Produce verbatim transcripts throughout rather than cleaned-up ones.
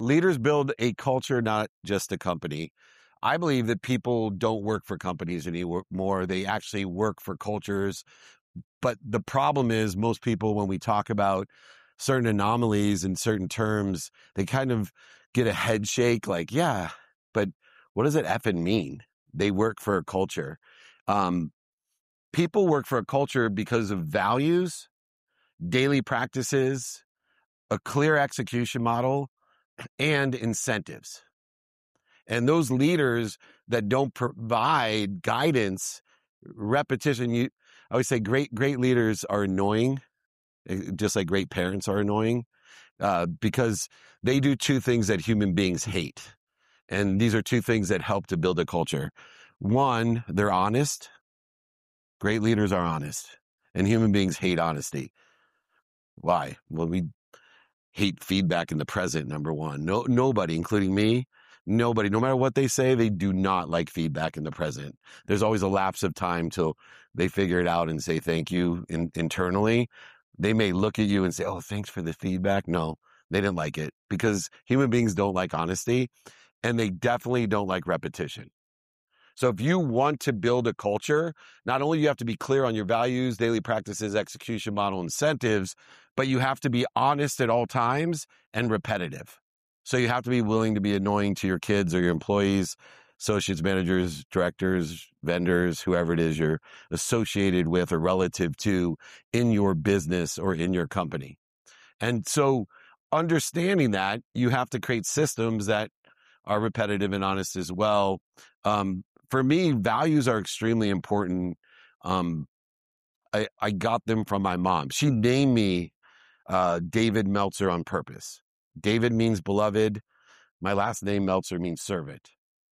leaders build a culture, not just a company. I believe that people don't work for companies anymore. They actually work for cultures. But the problem is most people, when we talk about certain anomalies and certain terms, they kind of get a head shake like, yeah, but what does it effing mean? They work for a culture. Um, people work for a culture because of values, daily practices, a clear execution model, and incentives. And those leaders that don't provide guidance, repetition, you, I always say great, great leaders are annoying, just like great parents are annoying, uh, because they do two things that human beings hate. And these are two things that help to build a culture. One, they're honest. Great leaders are honest, and human beings hate honesty. Why? Well, we hate feedback in the present, number one. No, nobody, including me, nobody, no matter what they say, they do not like feedback in the present. There's always a lapse of time till they figure it out and say thank you in, internally. They may look at you and say, oh, thanks for the feedback. No, they didn't like it because human beings don't like honesty, and they definitely don't like repetition. So if you want to build a culture, not only do you have to be clear on your values, daily practices, execution model, incentives, but you have to be honest at all times and repetitive. So you have to be willing to be annoying to your kids or your employees, associates, managers, directors, vendors, whoever it is you're associated with or relative to in your business or in your company. And so understanding that, you have to create systems that are repetitive and honest as well. Um, For me, values are extremely important. Um, I, I got them from my mom. She named me uh, David Meltzer on purpose. David means beloved. My last name, Meltzer, means servant.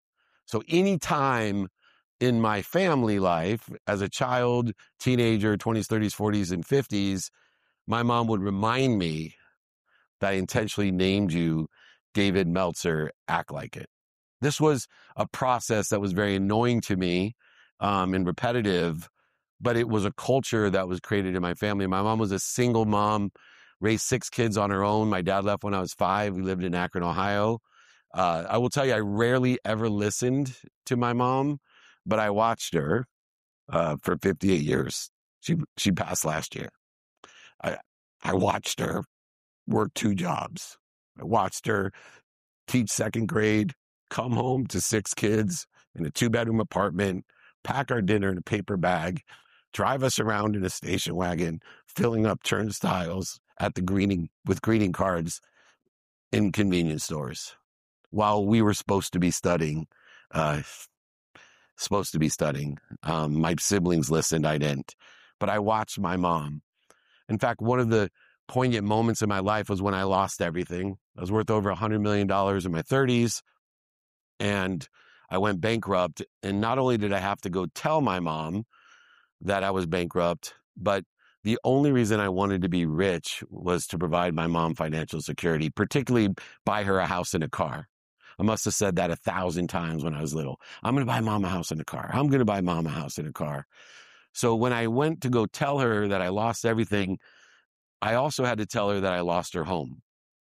So anytime in my family life, as a child, teenager, twenties, thirties, forties, and fifties, my mom would remind me that I intentionally named you David Meltzer, act like it. This was a process that was very annoying to me um, and repetitive, but it was a culture that was created in my family. My mom was a single mom, raised six kids on her own. My dad left when I was five. We lived in Akron, Ohio. Uh, I will tell you, I rarely ever listened to my mom, but I watched her uh, for fifty-eight years. She she passed last year. I I watched her work two jobs. I watched her teach second grade, come home to six kids in a two-bedroom apartment, pack our dinner in a paper bag, drive us around in a station wagon, filling up turnstiles at the greeting with greeting cards in convenience stores while we were supposed to be studying. Uh, supposed to be studying. Um, my siblings listened, I didn't. But I watched my mom. In fact, one of the poignant moments in my life was when I lost everything. I was worth over one hundred million dollars in my thirties. And I went bankrupt. And not only did I have to go tell my mom that I was bankrupt, but the only reason I wanted to be rich was to provide my mom financial security, particularly buy her a house and a car. I must have said that a thousand times when I was little. I'm going to buy mom a house and a car. I'm going to buy mom a house and a car. So when I went to go tell her that I lost everything, I also had to tell her that I lost her home.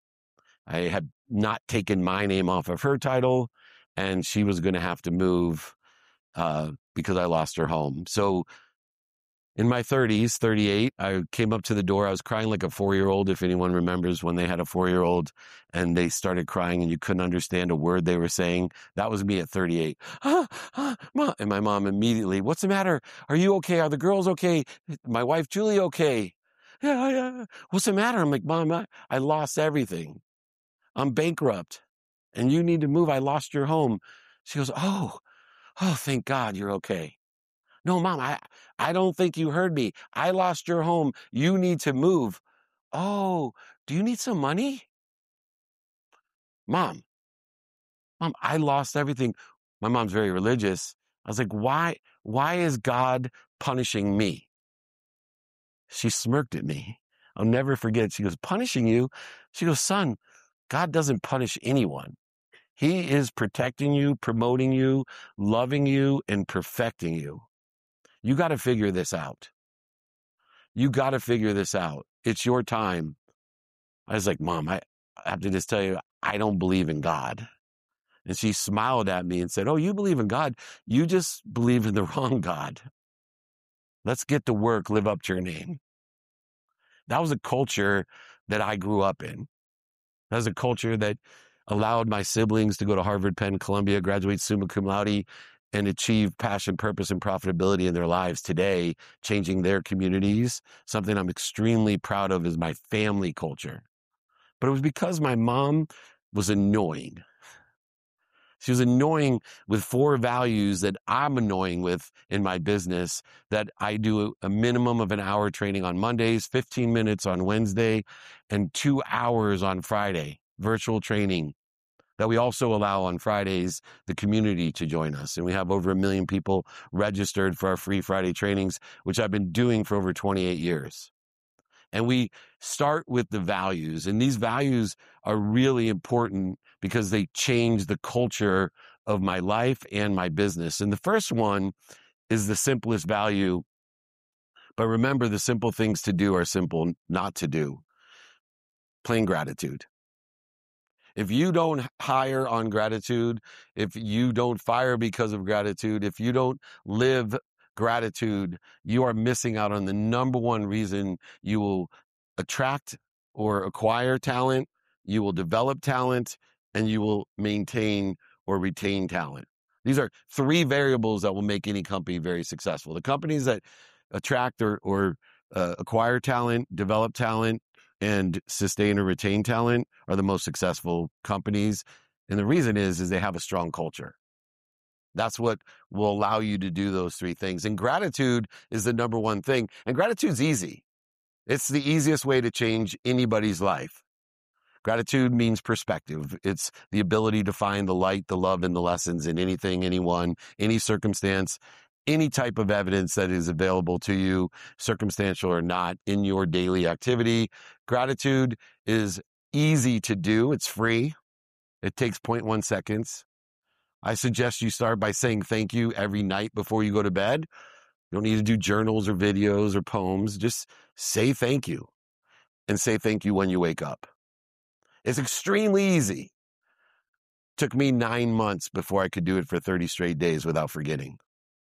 I had not taken my name off of her title, and she was going to have to move uh, because I lost her home. So in my thirties, thirty-eight, I came up to the door. I was crying like a four-year-old, if anyone remembers when they had a four-year-old and they started crying and you couldn't understand a word they were saying. That was me at thirty-eight. Ah, ah, Mom. And my mom immediately, what's the matter? Are you okay? Are the girls okay? My wife, Julie, okay? Yeah, yeah. What's the matter? I'm like, Mom, I, I lost everything. I'm bankrupt and you need to move. I lost your home. She goes, oh, oh, thank God you're okay. No, Mom, I, I don't think you heard me. I lost your home. You need to move. Oh, do you need some money? Mom, Mom, I lost everything. My mom's very religious. I was like, why, why is God punishing me? She smirked at me. I'll never forget. She goes, punishing you? She goes, son, God doesn't punish anyone. He is protecting you, promoting you, loving you, and perfecting you. You got to figure this out. You got to figure this out. It's your time. I was like, Mom, I have to just tell you, I don't believe in God. And she smiled at me and said, oh, you believe in God? You just believe in the wrong God. Let's get to work, live up to your name. That was a culture that I grew up in. That was a culture that allowed my siblings to go to Harvard, Penn, Columbia, graduate summa cum laude, and achieve passion, purpose, and profitability in their lives today, changing their communities. Something I'm extremely proud of is my family culture. But it was because my mom was annoying. She was annoying with four values that I'm annoying with in my business, that I do a minimum of an hour training on Mondays, fifteen minutes on Wednesday, and two hours on Friday, virtual training, that we also allow on Fridays the community to join us. And we have over a million people registered for our free Friday trainings, which I've been doing for over twenty-eight years. And we start with the values. And these values are really important because they change the culture of my life and my business. And the first one is the simplest value. But remember, the simple things to do are simple not to do. Plain gratitude. If you don't hire on gratitude, if you don't fire because of gratitude, if you don't live gratitude, you are missing out on the number one reason you will attract or acquire talent, you will develop talent, and you will maintain or retain talent. These are three variables that will make any company very successful. The companies that attract or, or uh, acquire talent, develop talent, and sustain or retain talent are the most successful companies. And the reason is, is they have a strong culture. That's what will allow you to do those three things. And gratitude is the number one thing. And gratitude's easy. It's the easiest way to change anybody's life. Gratitude means perspective. It's the ability to find the light, the love, and the lessons in anything, anyone, any circumstance, any type of evidence that is available to you, circumstantial or not, in your daily activity. Gratitude is easy to do. It's free. It takes zero point one seconds. I suggest you start by saying thank you every night before you go to bed. You don't need to do journals or videos or poems. Just say thank you, and say thank you when you wake up. It's extremely easy. Took me nine months before I could do it for thirty straight days without forgetting.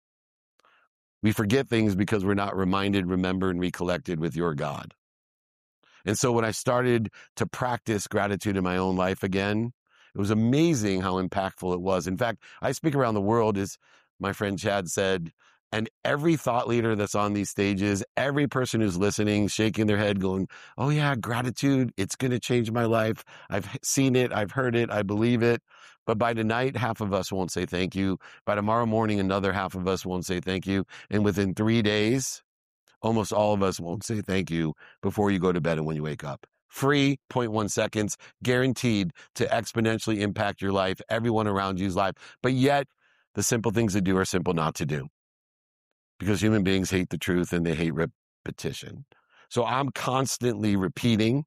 We forget things because we're not reminded, remembered, and recollected with your God. And so when I started to practice gratitude in my own life again, it was amazing how impactful it was. In fact, I speak around the world, as my friend Chad said, and every thought leader that's on these stages, every person who's listening, shaking their head going, oh yeah, gratitude, it's going to change my life. I've seen it. I've heard it. I believe it. But by tonight, half of us won't say thank you. By tomorrow morning, another half of us won't say thank you. And within three days, almost all of us won't say thank you before you go to bed and when you wake up. Free, zero point one seconds, guaranteed to exponentially impact your life, everyone around you's life. But yet, the simple things to do are simple not to do. Because human beings hate the truth and they hate repetition. So I'm constantly repeating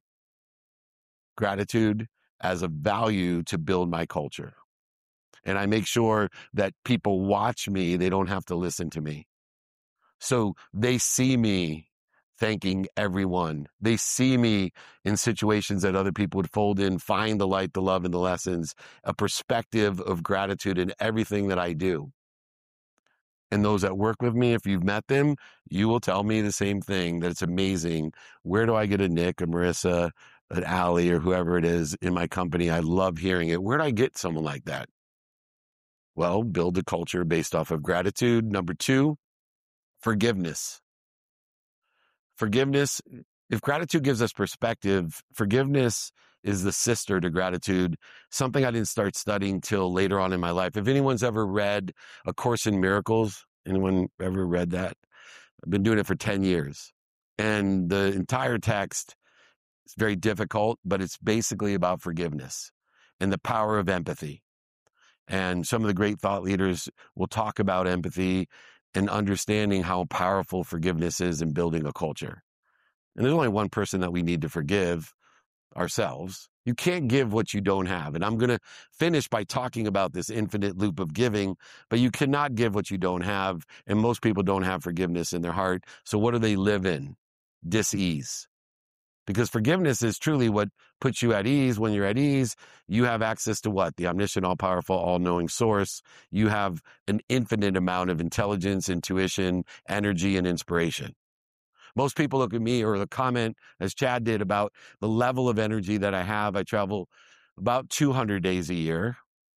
gratitude as a value to build my culture. And I make sure that people watch me. They don't have to listen to me. So they see me thanking everyone. They see me in situations that other people would fold in, find the light, the love, and the lessons, a perspective of gratitude in everything that I do. And those that work with me, if you've met them, you will tell me the same thing, that it's amazing. Where do I get a Nick, a Marissa, an Allie, or whoever it is in my company? I love hearing it. Where do I get someone like that? Well, build a culture based off of gratitude. Number two, forgiveness. Forgiveness, if gratitude gives us perspective, forgiveness is the sister to gratitude, something I didn't start studying till later on in my life. If anyone's ever read A Course in Miracles, anyone ever read that? I've been doing it for ten years. And the entire text is very difficult, but it's basically about forgiveness and the power of empathy. And some of the great thought leaders will talk about empathy and understanding how powerful forgiveness is in building a culture. And there's only one person that we need to forgive: ourselves. You can't give what you don't have. And I'm going to finish by talking about this infinite loop of giving, but you cannot give what you don't have. And most people don't have forgiveness in their heart. So what do they live in? Dis-ease. Because forgiveness is truly what puts you at ease. When you're at ease, you have access to what? The omniscient, all-powerful, all-knowing source. You have an infinite amount of intelligence, intuition, energy, and inspiration. Most people look at me or the comment, as Chad did, about the level of energy that I have. I travel about two hundred days a year.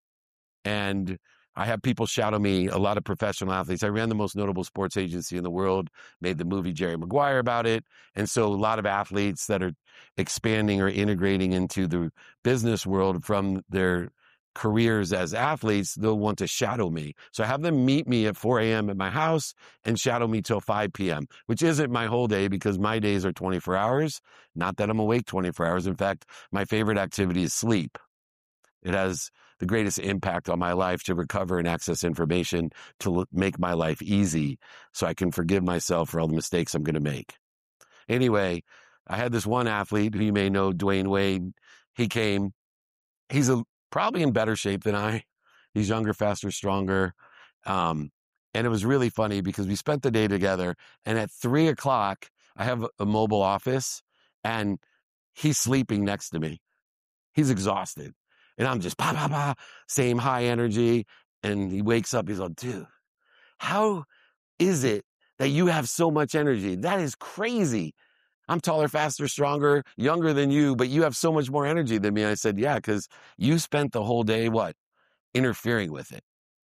And I have people shadow me, a lot of professional athletes. I ran the most notable sports agency in the world, made the movie Jerry Maguire about it. And so a lot of athletes that are expanding or integrating into the business world from their careers as athletes, they'll want to shadow me. So I have them meet me at four a.m. at my house and shadow me till five p.m., which isn't my whole day because my days are twenty-four hours. Not that I'm awake twenty-four hours. In fact, my favorite activity is sleep. It has the greatest impact on my life to recover and access information to l- make my life easy so I can forgive myself for all the mistakes I'm going to make. Anyway, I had this one athlete who you may know, Dwayne Wade. He came. He's a, probably in better shape than I. He's younger, faster, stronger. Um, and it was really funny because we spent the day together. And at three o'clock, I have a mobile office and he's sleeping next to me. He's exhausted. And I'm just, bah, bah, bah, same high energy. And he wakes up, he's like, dude, how is it that you have so much energy? That is crazy. I'm taller, faster, stronger, younger than you, but you have so much more energy than me. I said, yeah, because you spent the whole day, what? Interfering with it.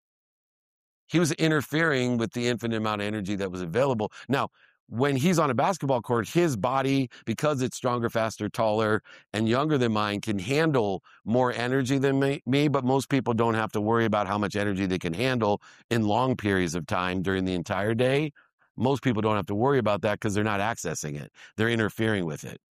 He was interfering with the infinite amount of energy that was available. Now, when he's on a basketball court, his body, because it's stronger, faster, taller, and younger than mine, can handle more energy than me, me, but most people don't have to worry about how much energy they can handle in long periods of time during the entire day. Most people don't have to worry about that because they're not accessing it. They're interfering with it.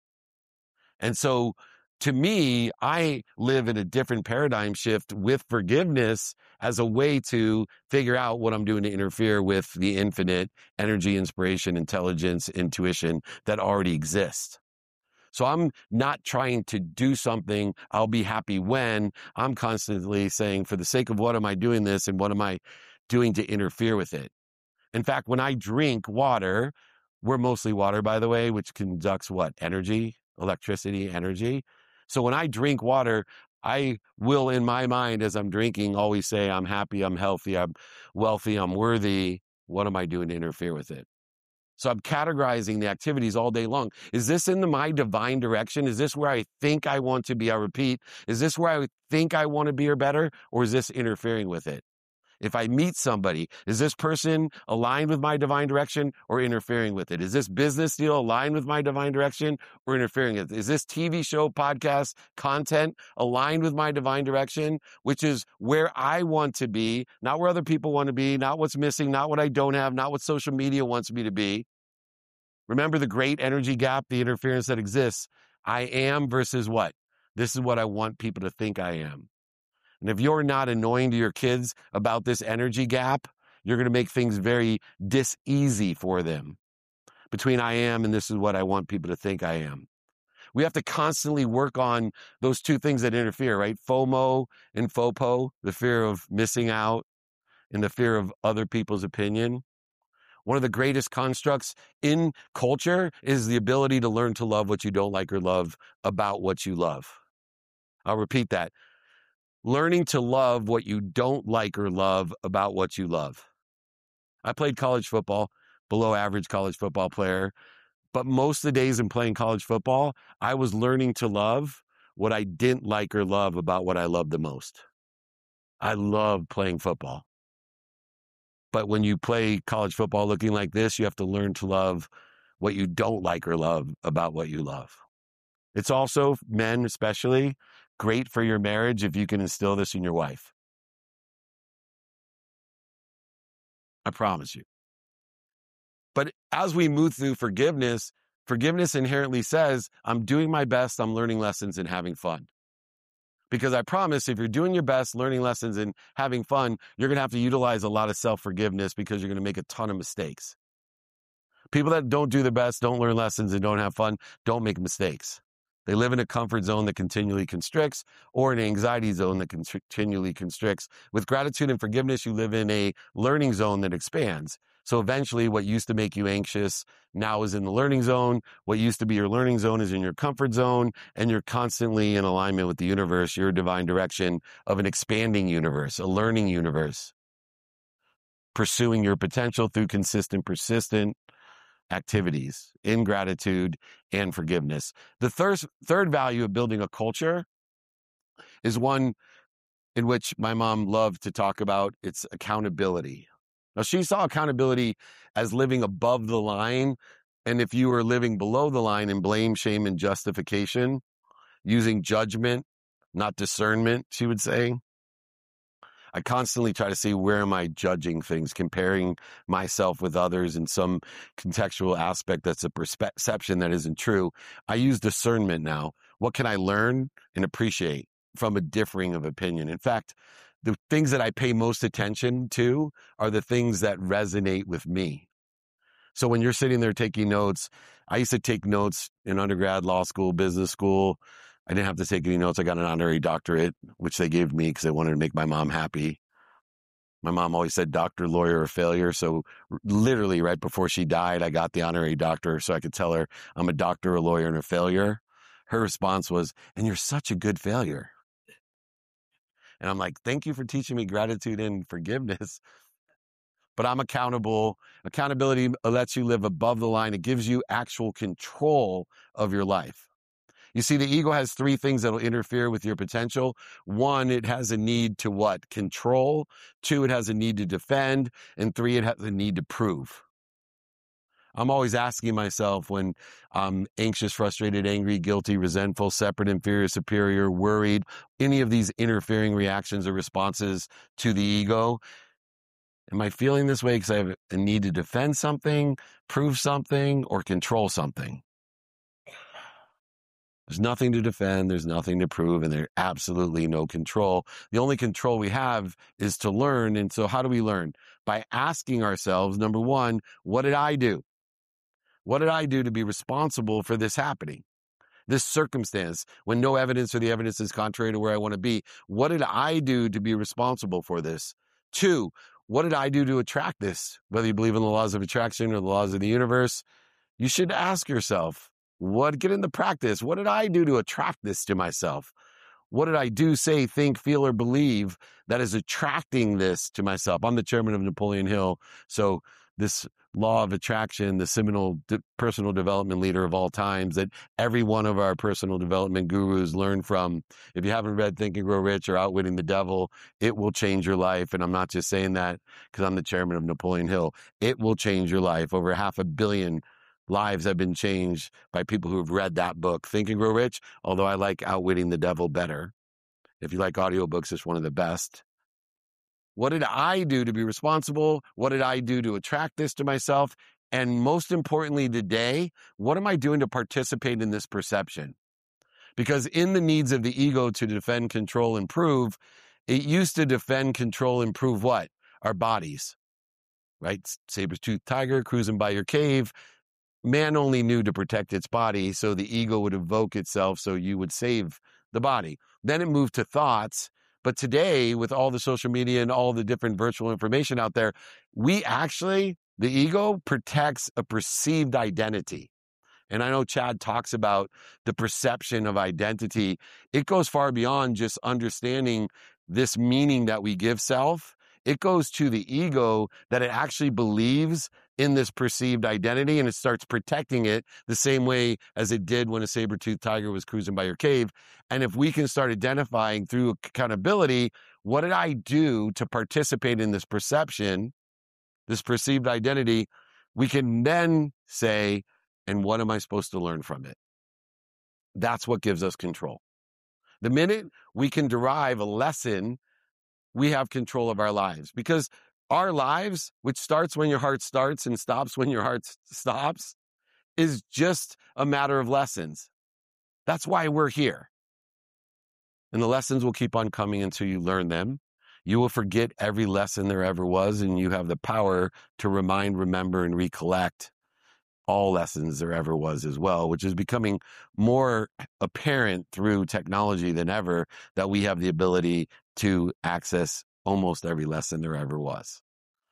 And so to me, I live in a different paradigm shift with forgiveness as a way to figure out what I'm doing to interfere with the infinite energy, inspiration, intelligence, intuition that already exists. So I'm not trying to do something, I'll be happy when. I'm constantly saying, for the sake of what am I doing this and what am I doing to interfere with it? In fact, when I drink water, we're mostly water, by the way, which conducts what? Energy, electricity, energy. So when I drink water, I will, in my mind, as I'm drinking, always say, I'm happy, I'm healthy, I'm wealthy, I'm worthy. What am I doing to interfere with it? So I'm categorizing the activities all day long. Is this in the, my divine direction? Is this where I think I want to be? I repeat, is this where I think I want to be or better? Or is this interfering with it? If I meet somebody, is this person aligned with my divine direction or interfering with it? Is this business deal aligned with my divine direction or interfering with it? Is this T V show, podcast, content aligned with my divine direction, which is where I want to be, not where other people want to be, not what's missing, not what I don't have, not what social media wants me to be. Remember the great energy gap, the interference that exists. I am versus what? This is what I want people to think I am. And if you're not annoying to your kids about this energy gap, you're going to make things very dis-easy for them. Between I am and this is what I want people to think I am. We have to constantly work on those two things that interfere, right? FOMO and FOPO, the fear of missing out and the fear of other people's opinion. One of the greatest constructs in culture is the ability to learn to love what you don't like or love about what you love. I'll repeat that. Learning to love what you don't like or love about what you love. I played college football, below average college football player, but most of the days in playing college football, I was learning to love what I didn't like or love about what I loved the most. I love playing football. But when you play college football looking like this, you have to learn to love what you don't like or love about what you love. It's also, men especially, great for your marriage if you can instill this in your wife. I promise you. But as we move through forgiveness, forgiveness inherently says, I'm doing my best, I'm learning lessons and having fun. Because I promise if you're doing your best, learning lessons and having fun, you're going to have to utilize a lot of self-forgiveness because you're going to make a ton of mistakes. People that don't do their best, don't learn lessons and don't have fun, don't make mistakes. They live in a comfort zone that continually constricts or an anxiety zone that continually constricts. With gratitude and forgiveness, you live in a learning zone that expands. So eventually what used to make you anxious now is in the learning zone. What used to be your learning zone is in your comfort zone, and you're constantly in alignment with the universe, your divine direction of an expanding universe, a learning universe, pursuing your potential through consistent, persistent activities in gratitude and forgiveness. The third, third value of building a culture is one in which my mom loved to talk about. It's accountability. Now, she saw accountability as living above the line. And if you were living below the line in blame, shame, and justification, using judgment, not discernment, she would say. I constantly try to see, where am I judging things, comparing myself with others in some contextual aspect that's a perception that isn't true. I use discernment now. What can I learn and appreciate from a differing of opinion? In fact, the things that I pay most attention to are the things that resonate with me. So when you're sitting there taking notes, I used to take notes in undergrad, law school, business school. I didn't have to take any notes. I got an honorary doctorate, which they gave me because they wanted to make my mom happy. My mom always said doctor, lawyer, or failure. So literally right before she died, I got the honorary doctor so I could tell her I'm a doctor, a lawyer, and a failure. Her response was, and you're such a good failure. And I'm like, thank you for teaching me gratitude and forgiveness. But I'm accountable. Accountability lets you live above the line. It gives you actual control of your life. You see, the ego has three things that will interfere with your potential. One, it has a need to what? Control. Two, it has a need to defend. And three, it has a need to prove. I'm always asking myself when I'm anxious, frustrated, angry, guilty, resentful, separate, inferior, superior, worried, any of these interfering reactions or responses to the ego, am I feeling this way because I have a need to defend something, prove something, or control something? There's nothing to defend, there's nothing to prove, and there's absolutely no control. The only control we have is to learn. And so how do we learn? By asking ourselves, number one, what did I do? What did I do to be responsible for this happening? This circumstance, when no evidence or the evidence is contrary to where I want to be. What did I do to be responsible for this? Two, what did I do to attract this? Whether you believe in the laws of attraction or the laws of the universe, you should ask yourself, what, get into practice. What did I do to attract this to myself? What did I do, say, think, feel, or believe that is attracting this to myself? I'm the chairman of Napoleon Hill. So this law of attraction, the seminal de- personal development leader of all times that every one of our personal development gurus learn from. If you haven't read Think and Grow Rich or Outwitting the Devil, it will change your life. And I'm not just saying that because I'm the chairman of Napoleon Hill. It will change your life. Over half a billion lives have been changed by people who have read that book, Think and Grow Rich, although I like Outwitting the Devil better. If you like audiobooks, it's one of the best. What did I do to be responsible? What did I do to attract this to myself? And most importantly today, what am I doing to participate in this perception? Because in the needs of the ego to defend, control, and prove, it used to defend, control, and prove what? Our bodies, right? Saber-toothed tiger cruising by your cave. Man only knew to protect its body, so the ego would evoke itself so you would save the body. Then it moved to thoughts. But today, with all the social media and all the different virtual information out there, we actually, the ego protects a perceived identity. And I know Chad talks about the perception of identity. It goes far beyond just understanding this meaning that we give self. It goes to the ego that it actually believes in this perceived identity, and it starts protecting it the same way as it did when a saber-toothed tiger was cruising by your cave. And if we can start identifying through accountability, what did I do to participate in this perception, this perceived identity, we can then say, and what am I supposed to learn from it? That's what gives us control. The minute we can derive a lesson, we have control of our lives, because our lives, which starts when your heart starts and stops when your heart stops, is just a matter of lessons. That's why we're here. And the lessons will keep on coming until you learn them. You will forget every lesson there ever was, and you have the power to remind, remember, and recollect all lessons there ever was as well, which is becoming more apparent through technology than ever, that we have the ability to access almost every lesson there ever was.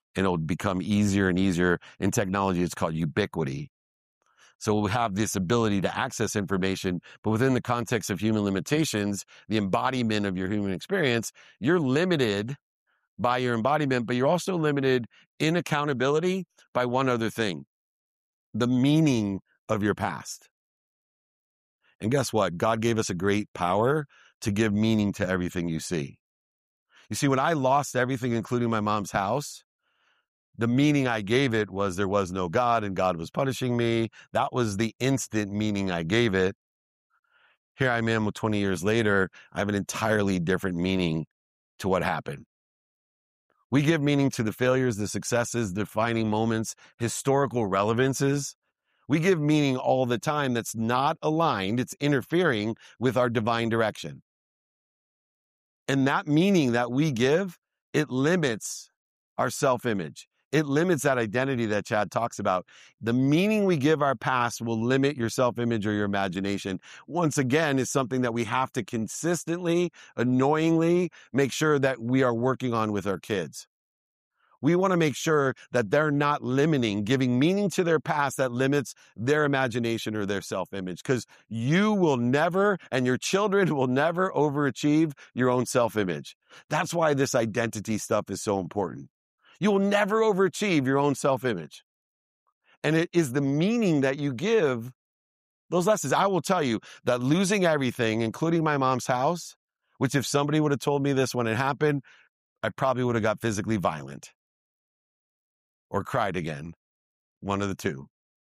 and it'll become easier and easier. In technology, it's called ubiquity. So we'll have this ability to access information, but within the context of human limitations, the embodiment of your human experience, you're limited by your embodiment, but you're also limited in accountability by one other thing, the meaning of your past. And guess what? God gave us a great power to give meaning to everything you see. You see, when I lost everything, including my mom's house, the meaning I gave it was there was no God and God was punishing me. That was the instant meaning I gave it. Here I am twenty years later, I have an entirely different meaning to what happened. We give meaning to the failures, the successes, defining moments, historical relevances. We give meaning all the time that's not aligned. It's interfering with our divine direction. And that meaning that we give, it limits our self-image. It limits that identity that Chad talks about. The meaning we give our past will limit your self-image or your imagination. Once again, is something that we have to consistently, annoyingly make sure that we are working on with our kids. We want to make sure that they're not limiting, giving meaning to their past that limits their imagination or their self-image, because you will never, and your children will never overachieve your own self-image. That's why this identity stuff is so important. You will never overachieve your own self-image. And it is the meaning that you give those lessons. I will tell you that losing everything, including my mom's house, which if somebody would have told me this when it happened, I probably would have got physically violent or cried again. One of the two.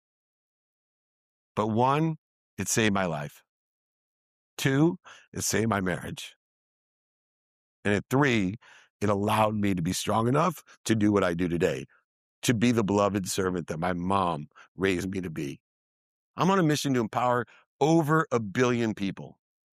But one, it saved my life. Two, it saved my marriage. And at three, it allowed me to be strong enough to do what I do today, to be the beloved servant that my mom raised me to be. I'm on a mission to empower over a billion people.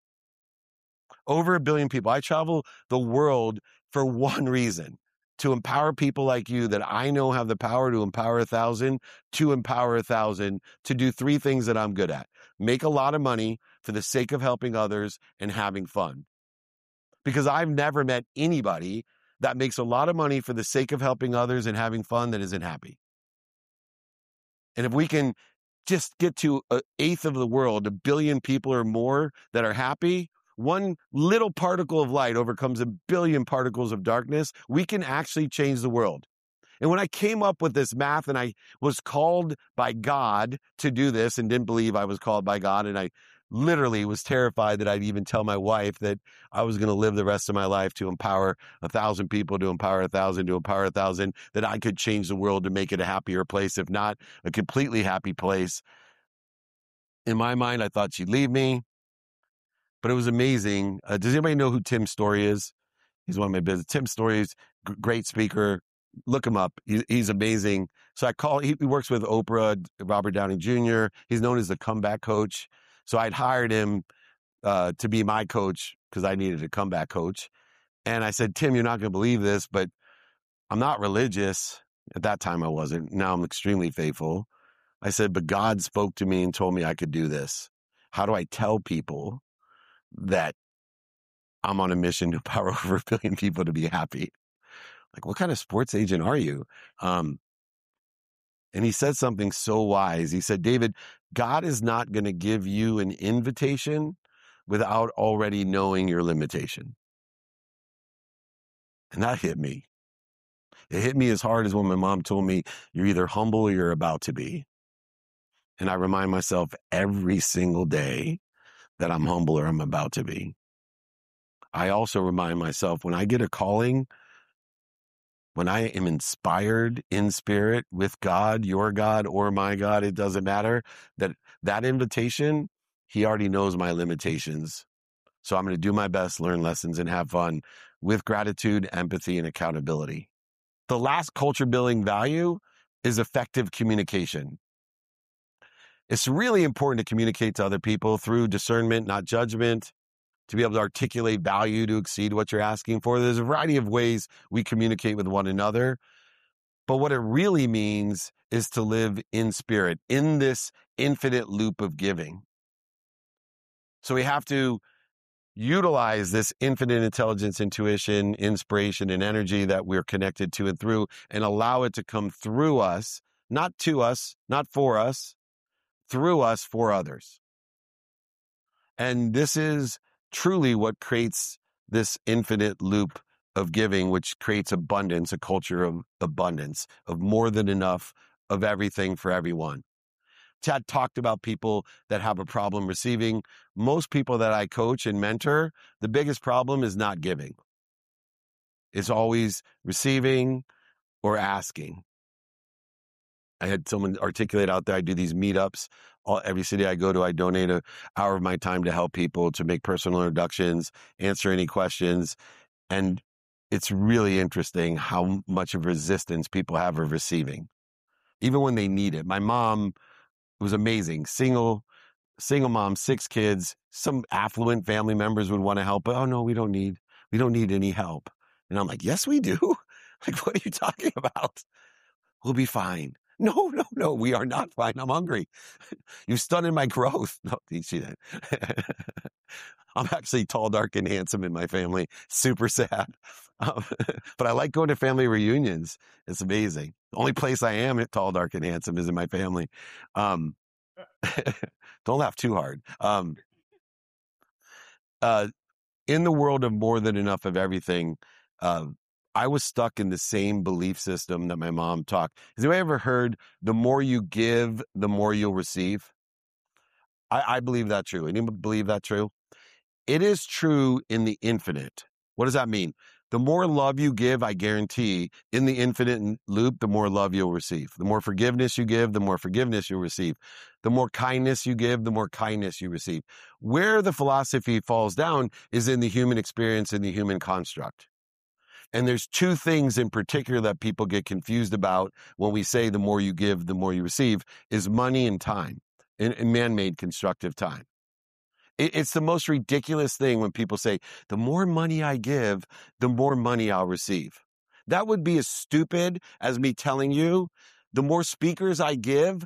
Over a billion people. I travel the world for one reason, to empower people like you that I know have the power to empower a thousand, to empower a thousand, to do three things that I'm good at. Make a lot of money for the sake of helping others and having fun. Because I've never met anybody that makes a lot of money for the sake of helping others and having fun that isn't happy. And if we can just get to an eighth of the world, a billion people or more that are happy, one little particle of light overcomes a billion particles of darkness, we can actually change the world. And when I came up with this math and I was called by God to do this and didn't believe I was called by God, and I literally was terrified that I'd even tell my wife that I was going to live the rest of my life to empower a thousand people, to empower a thousand, to empower a thousand, that I could change the world to make it a happier place, if not a completely happy place. In my mind, I thought she'd leave me, but it was amazing. Uh, does anybody know who Tim Storey is? He's one of my business. Tim Storey is g- great speaker. Look him up. He, he's amazing. So I call, he, he works with Oprah, Robert Downey Junior He's known as the comeback coach. So I'd hired him uh, to be my coach because I needed a comeback coach. And I said, Tim, you're not going to believe this, but I'm not religious. At that time I wasn't. Now I'm extremely faithful. I said, but God spoke to me and told me I could do this. How do I tell people that I'm on a mission to empower over a billion people to be happy? Like, what kind of sports agent are you? Um, and he said something so wise. He said, David, God is not going to give you an invitation without already knowing your limitation. And that hit me. It hit me as hard as when my mom told me, you're either humble or you're about to be. And I remind myself every single day that I'm humble or I'm about to be. I also remind myself when I get a calling, when I am inspired in spirit with God, your God or my God, it doesn't matter, that that invitation, he already knows my limitations. So I'm going to do my best, learn lessons, and have fun with gratitude, empathy, and accountability. The last culture building value is effective communication. It's really important to communicate to other people through discernment, not judgment, to be able to articulate value to exceed what you're asking for. There's a variety of ways we communicate with one another. But what it really means is to live in spirit, in this infinite loop of giving. So we have to utilize this infinite intelligence, intuition, inspiration, and energy that we're connected to and through, and allow it to come through us, not to us, not for us, through us for others. And this is truly what creates this infinite loop of giving, which creates abundance, a culture of abundance, of more than enough of everything for everyone. Chad talked about people that have a problem receiving. Most people that I coach and mentor, the biggest problem is not giving. It's always receiving or asking. I had someone articulate out there, I do these meetups. All, every city I go to, I donate an hour of my time to help people, to make personal introductions, answer any questions. And it's really interesting how much of resistance people have of receiving, even when they need it. My mom was amazing. Single, single mom, six kids. Some affluent family members would want to help, but oh no, we don't need, we don't need any help. And I'm like, yes, we do. Like, what are you talking about? We'll be fine. No, no, no, we are not fine. I'm hungry. You stunted my growth. No, you see that? I'm actually tall, dark, and handsome in my family. Super sad. Um, but I like going to family reunions. It's amazing. The only place I am tall, dark, and handsome is in my family. Um, don't laugh too hard. Um, uh, in the world of more than enough of everything, uh, I was stuck in the same belief system that my mom taught. Has anybody ever heard, the more you give, the more you'll receive? I, I believe that true. Anyone believe that true? It is true in the infinite. What does that mean? The more love you give, I guarantee, in the infinite loop, the more love you'll receive. The more forgiveness you give, the more forgiveness you'll receive. The more kindness you give, the more kindness you receive. Where the philosophy falls down is in the human experience and the human construct. And there's two things in particular that people get confused about when we say the more you give, the more you receive, is money and time, and, and man-made constructive time. It, it's the most ridiculous thing when people say, the more money I give, the more money I'll receive. That would be as stupid as me telling you, the more speakers I give,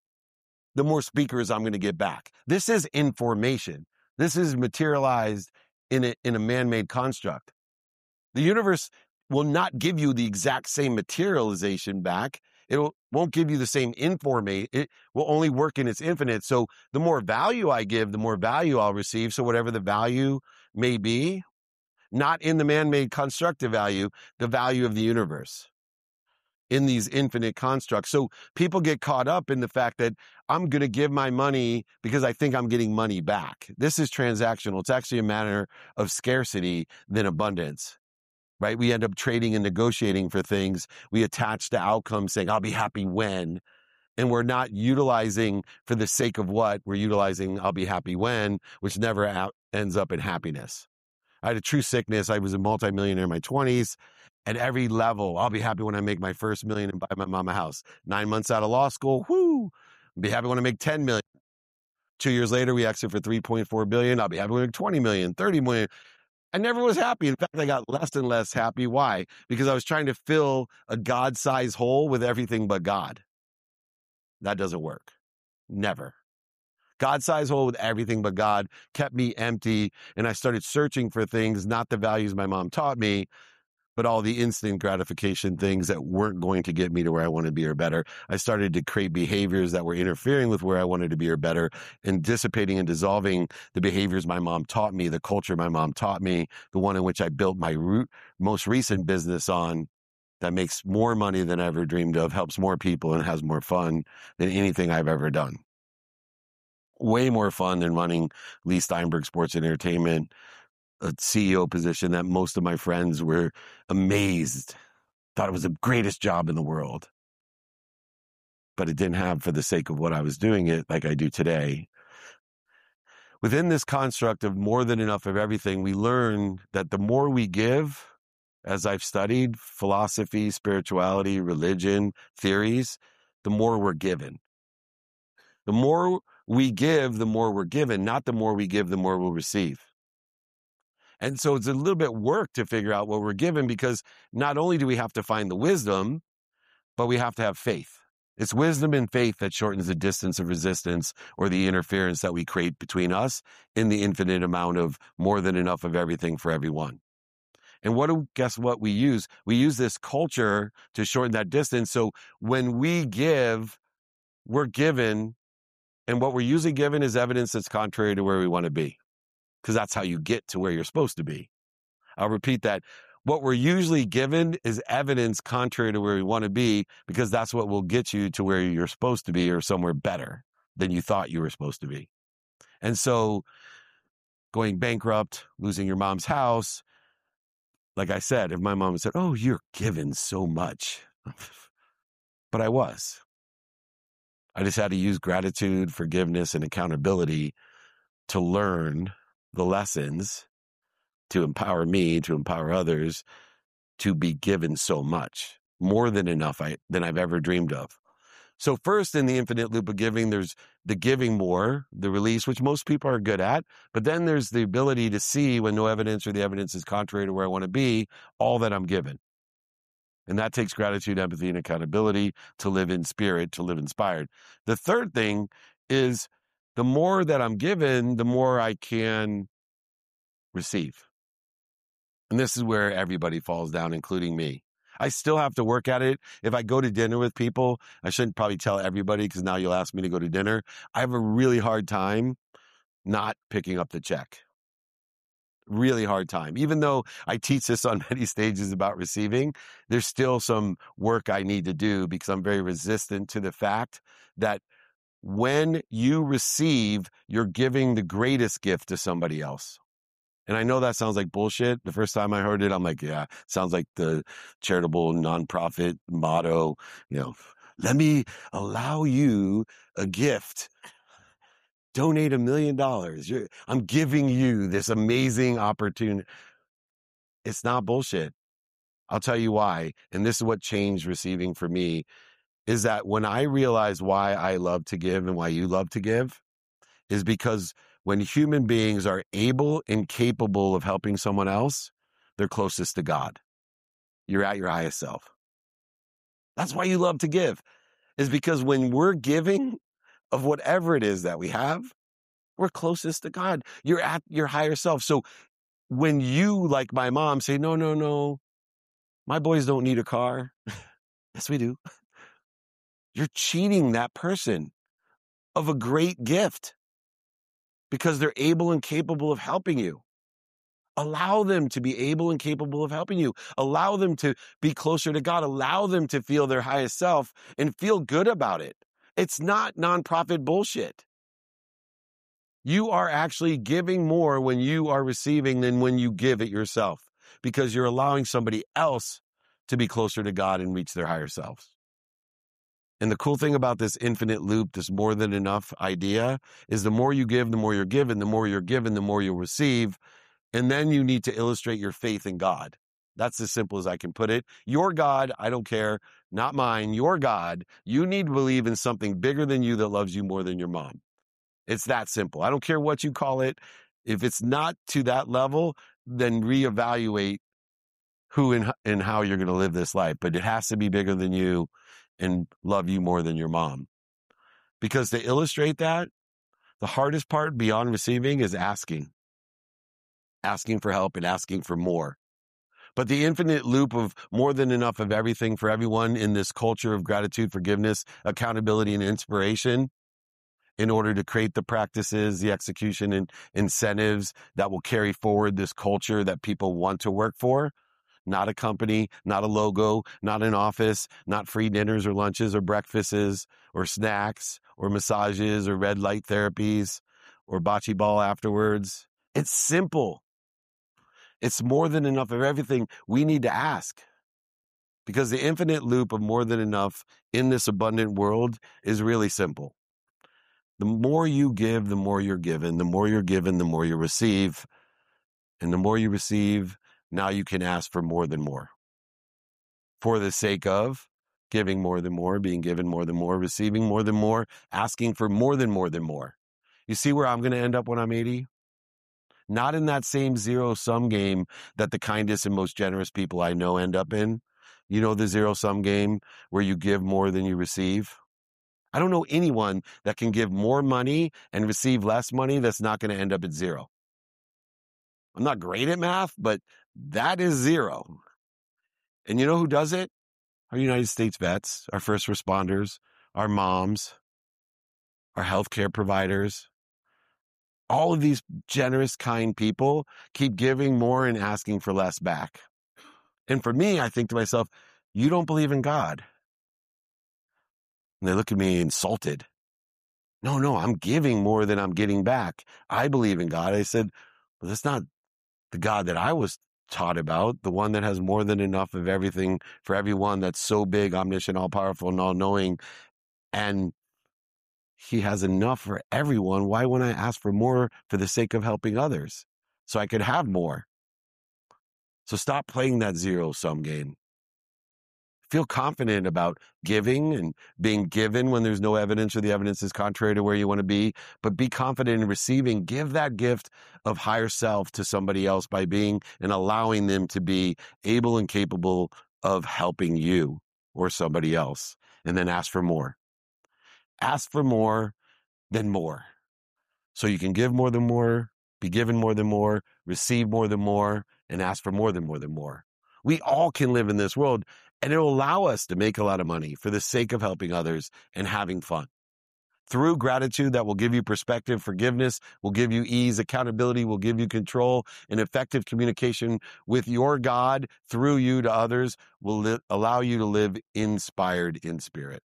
the more speakers I'm going to get back. This is information. This is materialized in a, in a man-made construct. The universe will not give you the exact same materialization back. It won't give you the same information. It will only work in its infinite. So the more value I give, the more value I'll receive. So whatever the value may be, not in the man-made constructive value, the value of the universe in these infinite constructs. So people get caught up in the fact that I'm going to give my money because I think I'm getting money back. This is transactional. It's actually a matter of scarcity than abundance. Right? We end up trading and negotiating for things. We attach to outcomes saying, I'll be happy when, and we're not utilizing for the sake of what, we're utilizing I'll be happy when, which never out, ends up in happiness. I had a true sickness. I was a multimillionaire in my twenties. At every level, I'll be happy when I make my first million and buy my mom a house. Nine months out of law school, whoo, I'll be happy when I make ten million. Two years later, we exit for three point four billion. I'll be happy when I make twenty million, thirty million. I never was happy. In fact, I got less and less happy. Why? Because I was trying to fill a God-sized hole with everything but God. That doesn't work. Never. God-sized hole with everything but God kept me empty, and I started searching for things, not the values my mom taught me, but all the instant gratification things that weren't going to get me to where I wanted to be or better. I started to create behaviors that were interfering with where I wanted to be or better, and dissipating and dissolving the behaviors my mom taught me, the culture my mom taught me, the one in which I built my root, most recent business on, that makes more money than I ever dreamed of, helps more people, and has more fun than anything I've ever done. Way more fun than running Lee Steinberg Sports and Entertainment, a C E O position that most of my friends were amazed, thought it was the greatest job in the world. But it didn't have, for the sake of what I was doing it, like I do today. Within this construct of more than enough of everything, we learn that the more we give, as I've studied philosophy, spirituality, religion, theories, the more we're given. The more we give, the more we're given, not the more we give, the more we'll receive. And so it's a little bit work to figure out what we're given, because not only do we have to find the wisdom, but we have to have faith It's wisdom and faith that shortens the distance of resistance or the interference that we create between us in the infinite amount of more than enough of everything for everyone. And what do, guess what we use? We use this culture to shorten that distance. So when we give, we're given, and what we're usually given is evidence that's contrary to where we want to be, because that's how you get to where you're supposed to be. I'll repeat that. What we're usually given is evidence contrary to where we want to be, because that's what will get you to where you're supposed to be or somewhere better than you thought you were supposed to be. And so going bankrupt, losing your mom's house, like I said, if my mom said, oh, you're given so much, but I was. I just had to use gratitude, forgiveness, and accountability to learn the lessons, to empower me, to empower others, to be given so much, more than enough I, than I've ever dreamed of. So first, in the infinite loop of giving, there's the giving more, the release, which most people are good at. But then there's the ability to see when no evidence or the evidence is contrary to where I want to be, all that I'm given. And that takes gratitude, empathy, and accountability to live in spirit, to live inspired. The third thing is the more that I'm given, the more I can receive. And this is where everybody falls down, including me. I still have to work at it. If I go to dinner with people, I shouldn't probably tell everybody because now you'll ask me to go to dinner. I have a really hard time not picking up the check. Really hard time. Even though I teach this on many stages about receiving, there's still some work I need to do because I'm very resistant to the fact that when you receive, you're giving the greatest gift to somebody else. And I know that sounds like bullshit. The first time I heard it, I'm like, yeah, sounds like the charitable nonprofit motto, you know, let me allow you a gift. Donate a million dollars. I'm giving you this amazing opportunity. It's not bullshit. I'll tell you why. And this is what changed receiving for me, is that when I realized why I love to give and why you love to give, is because when human beings are able and capable of helping someone else, they're closest to God. You're at your highest self. That's why you love to give, is because when we're giving of whatever it is that we have, we're closest to God. You're at your higher self. So when you, like my mom, say, no, no, no, my boys don't need a car. Yes, we do. You're cheating that person of a great gift, because they're able and capable of helping you. Allow them to be able and capable of helping you. Allow them to be closer to God. Allow them to feel their highest self and feel good about it. It's not nonprofit bullshit. You are actually giving more when you are receiving than when you give it yourself, because you're allowing somebody else to be closer to God and reach their higher selves. And the cool thing about this infinite loop, this more than enough idea, is the more you give, the more you're given, the more you're given, the more you'll receive. And then you need to illustrate your faith in God. That's as simple as I can put it. Your God, I don't care, not mine, your God. You need to believe in something bigger than you that loves you more than your mom. It's that simple. I don't care what you call it. If it's not to that level, then reevaluate who and, and how you're going to live this life. But it has to be bigger than you and love you more than your mom. Because to illustrate that, the hardest part beyond receiving is asking. Asking for help and asking for more. But the infinite loop of more than enough of everything for everyone in this culture of gratitude, forgiveness, accountability, and inspiration, in order to create the practices, the execution, and incentives that will carry forward this culture that people want to work for. Not a company, not a logo, not an office, not free dinners or lunches or breakfasts or snacks or massages or red light therapies or bocce ball afterwards. It's simple. It's more than enough of everything. We need to ask, because the infinite loop of more than enough in this abundant world is really simple. The more you give, the more you're given. The more you're given, the more you receive. And the more you receive, now you can ask for more than more. For the sake of giving more than more, being given more than more, receiving more than more, asking for more than more than more. You see where I'm going to end up when I'm eighty? Not in that same zero-sum game that the kindest and most generous people I know end up in. You know, the zero-sum game where you give more than you receive? I don't know anyone that can give more money and receive less money that's not going to end up at zero. I'm not great at math, but that is zero. And you know who does it? Our United States vets, our first responders, our moms, our healthcare providers. All of these generous, kind people keep giving more and asking for less back. And for me, I think to myself, you don't believe in God. And they look at me insulted. No, no, I'm giving more than I'm getting back. I believe in God. I said, well, that's not the God that I was taught about, the one that has more than enough of everything for everyone, that's so big, omniscient, all-powerful, and all-knowing. And he has enough for everyone. Why wouldn't I ask for more for the sake of helping others so I could have more? So stop playing that zero-sum game. Feel confident about giving and being given when there's no evidence or the evidence is contrary to where you want to be, but be confident in receiving. Give that gift of higher self to somebody else by being and allowing them to be able and capable of helping you or somebody else. And then ask for more. Ask for more than more. So you can give more than more, be given more than more, receive more than more, and ask for more than more than more. We all can live in this world, and it will allow us to make a lot of money for the sake of helping others and having fun. Through gratitude, that will give you perspective. Forgiveness will give you ease. Accountability will give you control. And effective communication with your God through you to others will li- allow you to live inspired in spirit.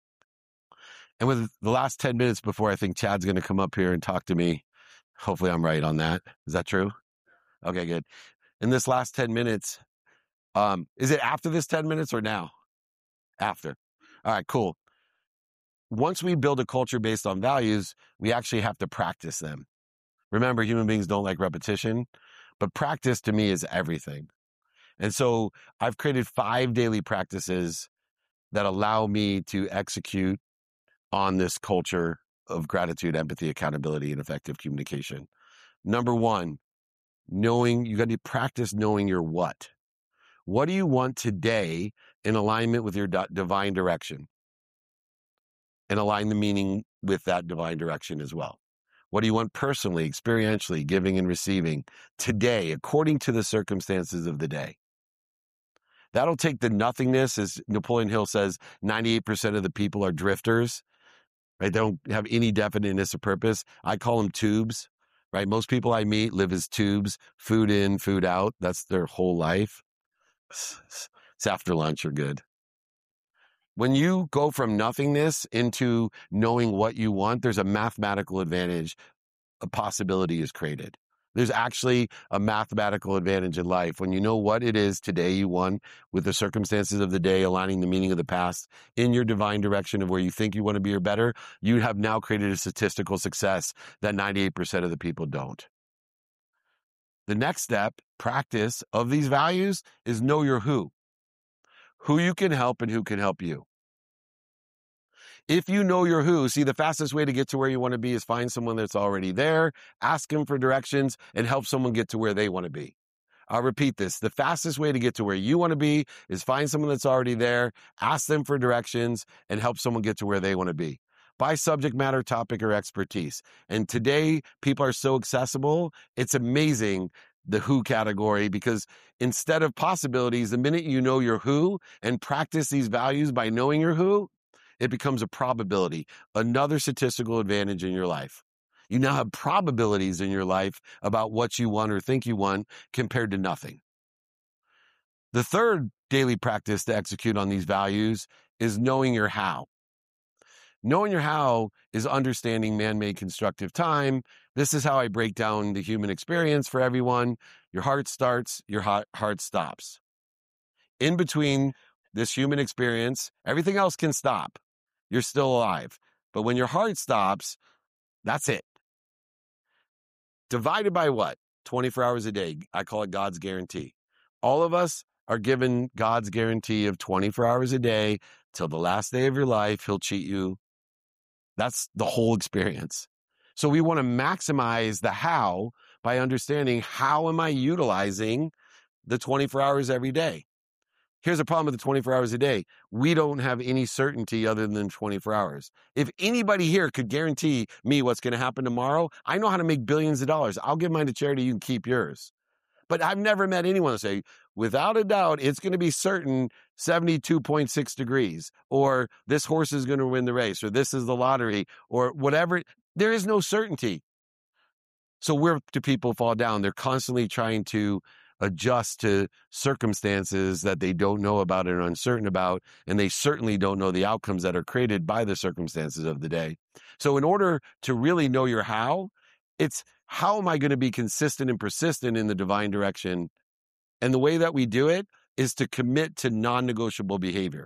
And with the last ten minutes before I think Chad's going to come up here and talk to me, hopefully I'm right on that. Is that true? Okay, good. In this last ten minutes, um, is it after this ten minutes or now? After. All right, cool. Once we build a culture based on values, we actually have to practice them. Remember, human beings don't like repetition, but practice to me is everything. And so I've created five daily practices that allow me to execute on this culture of gratitude, empathy, accountability, and effective communication. Number one, knowing, you got to practice knowing your what. What do you want today in alignment with your d- divine direction? And align the meaning with that divine direction as well. What do you want personally, experientially, giving and receiving today, according to the circumstances of the day? That'll take the nothingness, as Napoleon Hill says, ninety-eight percent of the people are drifters, right? They don't have any definiteness of purpose. I call them tubes, right? Most people I meet live as tubes, food in, food out. That's their whole life. It's after lunch or good. When you go from nothingness into knowing what you want, there's a mathematical advantage. A possibility is created. There's actually a mathematical advantage in life. When you know what it is today you want with the circumstances of the day, aligning the meaning of the past in your divine direction of where you think you want to be or better, you have now created a statistical success that ninety-eight percent of the people don't. The next step, practice of these values, is know your who. Who you can help and who can help you. If you know your who, see, the fastest way to get to where you want to be is find someone that's already there, ask them for directions, and help someone get to where they want to be. I'll repeat this. The fastest way to get to where you want to be is find someone that's already there, ask them for directions, and help someone get to where they want to be. By subject matter, topic, or expertise. And today, people are so accessible. It's amazing, the who category, because instead of possibilities, the minute you know your who and practice these values by knowing your who, it becomes a probability, another statistical advantage in your life. You now have probabilities in your life about what you want or think you want compared to nothing. The third daily practice to execute on these values is knowing your how. Knowing your how is understanding man-made constructive time. This is how I break down the human experience for everyone. Your heart starts, your heart stops. In between this human experience, everything else can stop. You're still alive. But when your heart stops, that's it. Divided by what? twenty-four hours a day. I call it God's guarantee. All of us are given God's guarantee of twenty-four hours a day till the last day of your life. He'll cheat you. That's the whole experience. So we want to maximize the how by understanding, how am I utilizing the twenty-four hours every day? Here's the problem with the twenty-four hours a day. We don't have any certainty other than twenty-four hours. If anybody here could guarantee me what's going to happen tomorrow, I know how to make billions of dollars. I'll give mine to charity. You can keep yours. But I've never met anyone that say, without a doubt, it's going to be certain seventy-two point six degrees, or this horse is going to win the race, or this is the lottery, or whatever. There is no certainty. So where do people fall down? They're constantly trying to adjust to circumstances that they don't know about and are uncertain about, and they certainly don't know the outcomes that are created by the circumstances of the day. So in order to really know your how, it's how am I going to be consistent and persistent in the divine direction? And the way that we do it is to commit to non-negotiable behavior.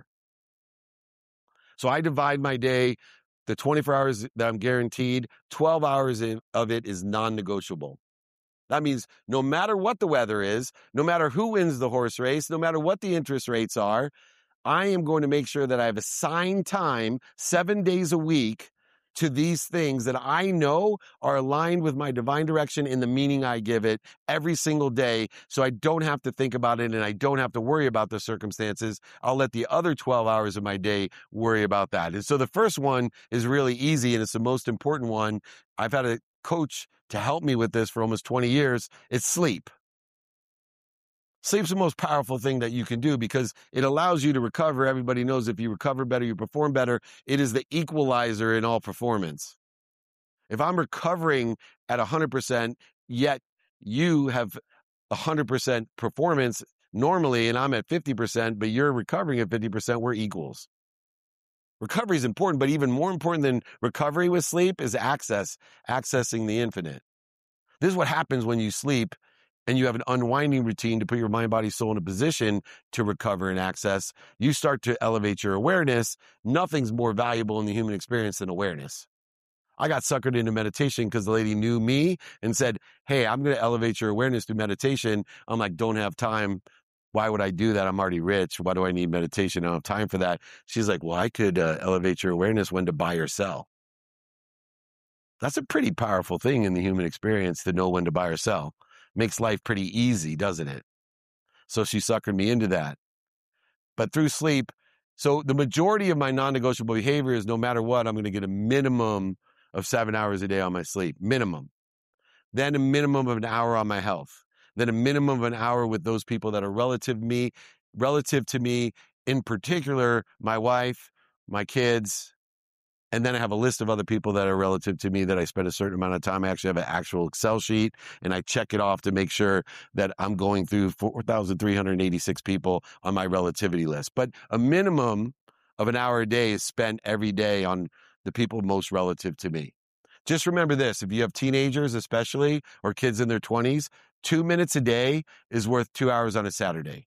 So I divide my day, the twenty-four hours that I'm guaranteed, twelve hours of it is non-negotiable. That means no matter what the weather is, no matter who wins the horse race, no matter what the interest rates are, I am going to make sure that I have assigned time seven days a week to these things that I know are aligned with my divine direction in the meaning I give it every single day, so I don't have to think about it and I don't have to worry about the circumstances. I'll let the other twelve hours of my day worry about that. And so the first one is really easy, and it's the most important one. I've had a coach to help me with this for almost twenty years. It's sleep. Sleep's the most powerful thing that you can do because it allows you to recover. Everybody knows if you recover better, you perform better. It is the equalizer in all performance. If I'm recovering at one hundred percent, yet you have one hundred percent performance normally, and I'm at fifty percent, but you're recovering at fifty percent, we're equals. Recovery is important, but even more important than recovery with sleep is access, accessing the infinite. This is what happens when you sleep and you have an unwinding routine to put your mind, body, soul in a position to recover and access. You start to elevate your awareness. Nothing's more valuable in the human experience than awareness. I got suckered into meditation because the lady knew me and said, hey, I'm going to elevate your awareness through meditation. I'm like, don't have time. Why would I do that? I'm already rich. Why do I need meditation? I don't have time for that. She's like, well, I could uh, elevate your awareness when to buy or sell. That's a pretty powerful thing in the human experience to know when to buy or sell. Makes life pretty easy, doesn't it? So she suckered me into that. But through sleep, so the majority of my non-negotiable behavior is no matter what, I'm going to get a minimum of seven hours a day on my sleep, minimum. Then a minimum of an hour on my health. Then a minimum of an hour with those people that are relative to me, relative to me, in particular, my wife, my kids. And then I have a list of other people that are relative to me that I spend a certain amount of time. I actually have an actual Excel sheet and I check it off to make sure that I'm going through four thousand three hundred eighty-six people on my relativity list. But a minimum of an hour a day is spent every day on the people most relative to me. Just remember this, if you have teenagers especially, or kids in their twenties, two minutes a day is worth two hours on a Saturday.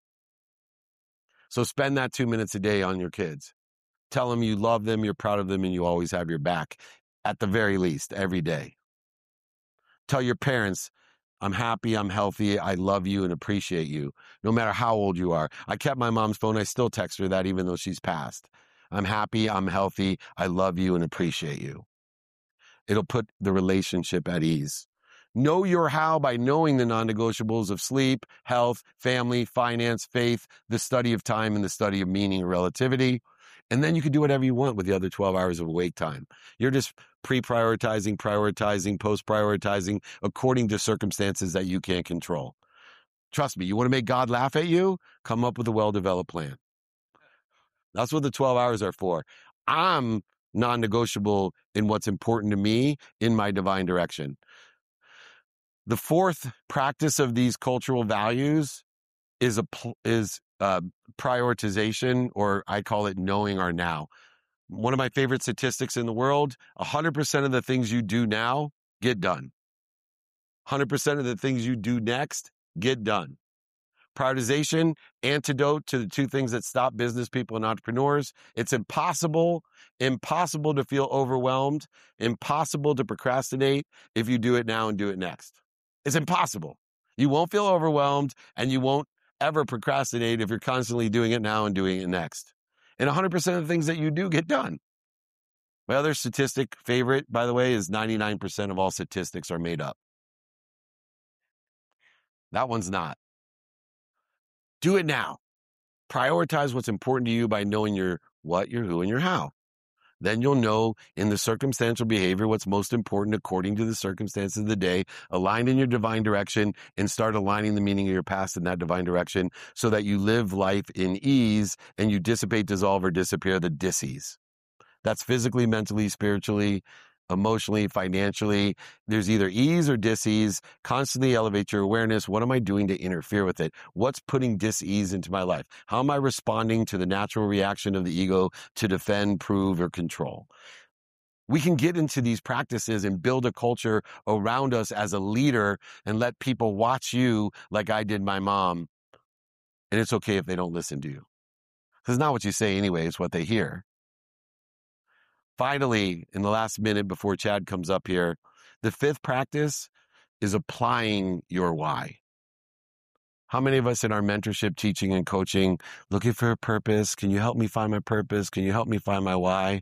So spend that two minutes a day on your kids. Tell them you love them, you're proud of them, and you always have your back, at the very least, every day. Tell your parents, I'm happy, I'm healthy, I love you and appreciate you, no matter how old you are. I kept my mom's phone, I still text her that even though she's passed. I'm happy, I'm healthy, I love you and appreciate you. It'll put the relationship at ease. Know your how by knowing the non-negotiables of sleep, health, family, finance, faith, the study of time, and the study of meaning and relativity. And then you can do whatever you want with the other twelve hours of awake time. You're just pre-prioritizing, prioritizing, post-prioritizing according to circumstances that you can't control. Trust me, you want to make God laugh at you? Come up with a well-developed plan. That's what the twelve hours are for. I'm non-negotiable in what's important to me in my divine direction. The fourth practice of these cultural values is a is uh, prioritization, or I call it knowing our now. One of my favorite statistics in the world, one hundred percent of the things you do now get done. one hundred percent of the things you do next get done. Prioritization, antidote to the two things that stop business people and entrepreneurs. It's impossible, impossible to feel overwhelmed, impossible to procrastinate if you do it now and do it next. It's impossible. You won't feel overwhelmed and you won't ever procrastinate if you're constantly doing it now and doing it next. And one hundred percent of the things that you do get done. My other statistic favorite, by the way, is ninety-nine percent of all statistics are made up. That one's not. Do it now. Prioritize what's important to you by knowing your what, your who, and your how. Then you'll know in the circumstantial behavior what's most important according to the circumstances of the day, aligned in your divine direction, and start aligning the meaning of your past in that divine direction so that you live life in ease and you dissipate, dissolve, or disappear the dis-ease. That's physically, mentally, spiritually, emotionally, financially. There's either ease or dis-ease. Constantly elevate your awareness. What am I doing to interfere with it? What's putting dis-ease into my life? How am I responding to the natural reaction of the ego to defend, prove, or control? We can get into these practices and build a culture around us as a leader and let people watch you like I did my mom. And it's okay if they don't listen to you. It's not what you say anyway, it's what they hear. Finally, in the last minute before Chad comes up here, the fifth practice is applying your why. How many of us in our mentorship, teaching, and coaching looking for a purpose? Can you help me find my purpose? Can you help me find my why?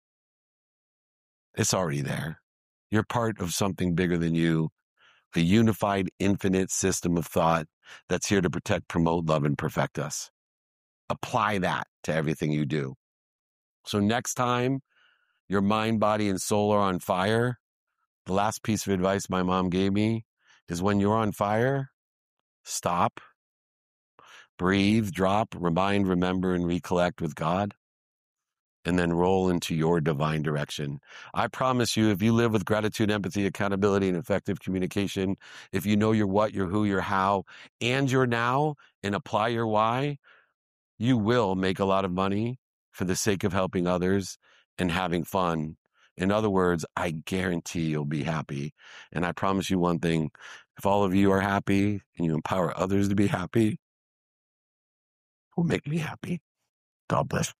It's already there. You're part of something bigger than you, a unified, infinite system of thought that's here to protect, promote, love, and perfect us. Apply that to everything you do. So next time your mind, body, and soul are on fire, the last piece of advice my mom gave me is when you're on fire, stop, breathe, drop, remind, remember, and recollect with God, and then roll into your divine direction. I promise you, if you live with gratitude, empathy, accountability, and effective communication, if you know your what, your who, your how, and your now, and apply your why, you will make a lot of money for the sake of helping others and having fun. In other words, I guarantee you'll be happy. And I promise you one thing, if all of you are happy and you empower others to be happy, it will make me happy. God bless.